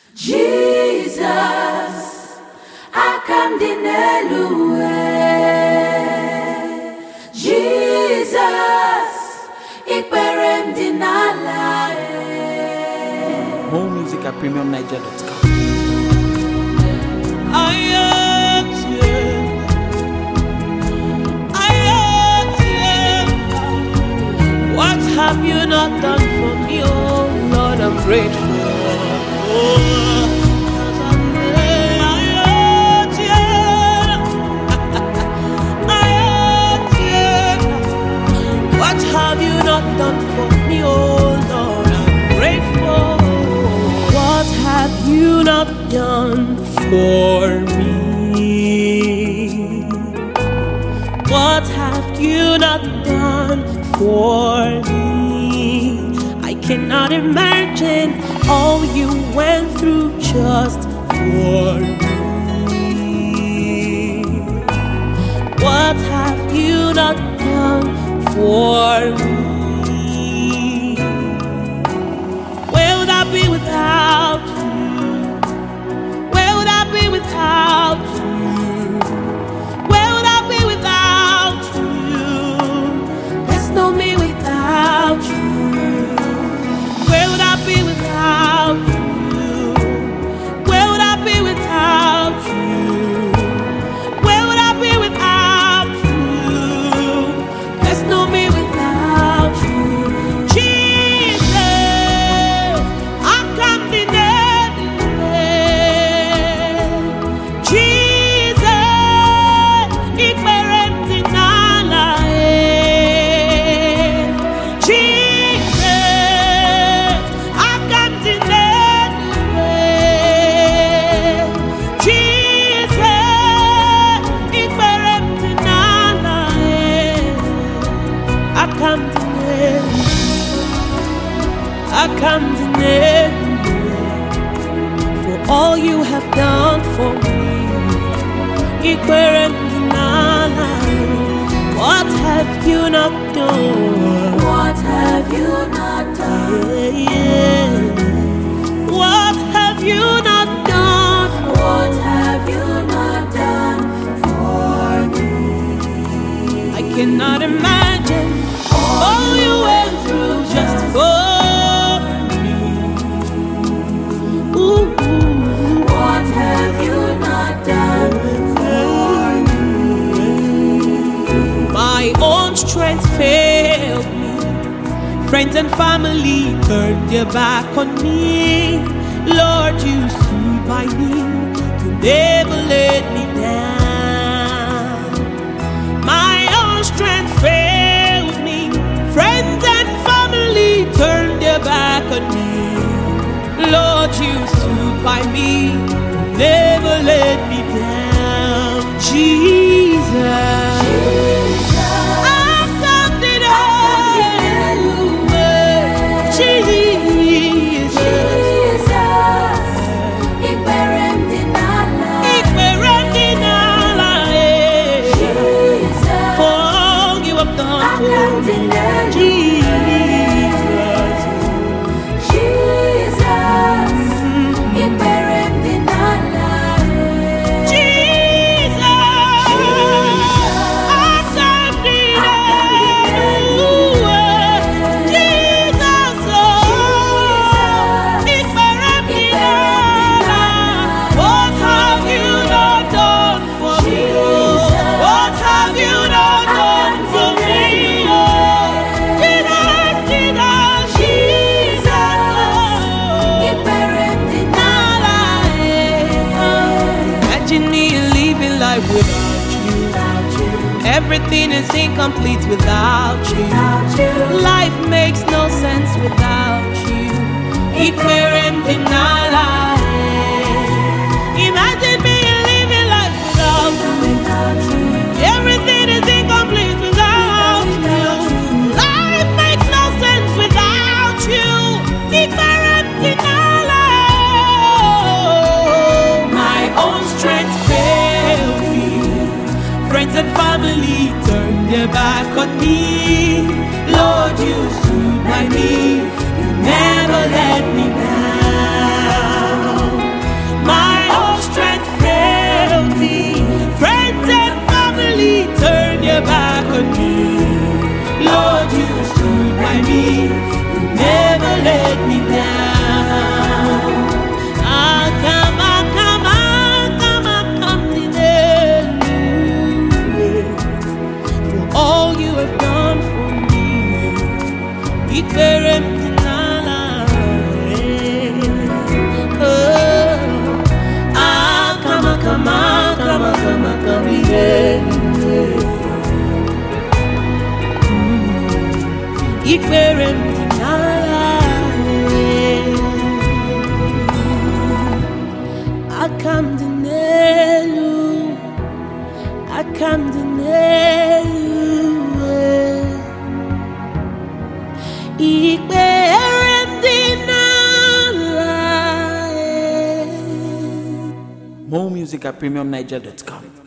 Jesus, akandinelue. Jesus, ikperem dinalae. More music at premiumniger.com. What have you not done for me, oh Lord? I'm grateful. What have you not done for me, oh Lord? I'm grateful. What have you not done for me? What have you not done for me? I cannot imagine all you went through just for me. What have you not done for me? Where would I be without you? Where would I be without you? Where would I be without you? There's no me without you. Where would I be without you? Where would I be without you? Where would I be without you? There's no me without you. Jesus, I can't deny it. Jesus, ikperem dinalae. Jesus, I can't deny it. Jesus, ikperem dinalae. I can't deny it. I can't deny it. For all you have done for me, ikperem dinalae. What have you not done? What have you not done? Yeah. What have you not done? What have you not done for me? I cannot imagine all you went through just for me. Ooh. What have you not done for me? My own strength failed me. Friends and family turned their back on me. Lord, you stood by me. You never let me down. My own strength failed me. Friends and family turned their back on me. Lord, you stood by me. You never let me down. Jesus. Everything is incomplete without you. Life makes no sense without you. Ikperem dinalae. Imagine me living life without you. Everything is incomplete without you. Life makes no sense without you. Ikperem dinalae. My own strength failed me. Friends and family turned their back on me. Lord, you stood by me. You never let me down. ikperem dinara akam dinelu ikperem dinara. More music at PremiumNiger.com.